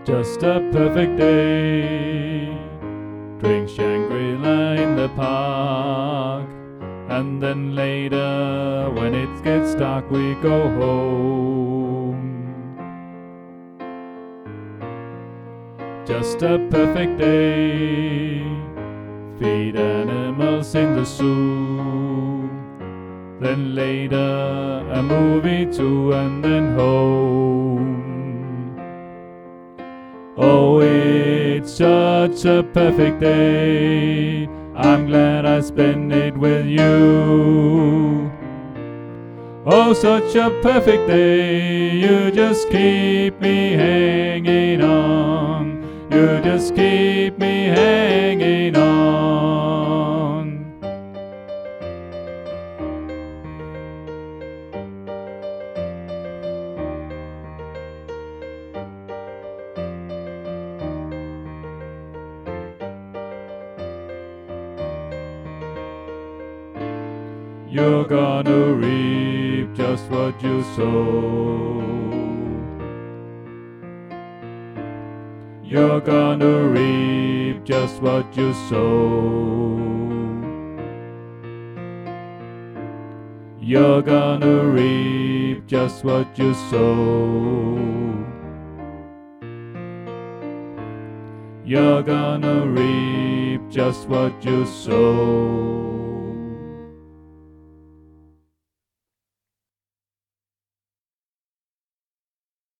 Just a perfect day. Drink Shangri-La in the park, and then later when it gets dark we go home. Just a perfect day. Feed animals in the zoo, then later a movie too, and then home. Oh, it's such a perfect day. I'm glad I spent it with you. Oh, such a perfect day. You just keep me hanging on. You just keep me hanging on. You're gonna reap just what you sow. You're gonna reap just what you sow. You're gonna reap just what you sow. You're gonna reap just what you sow.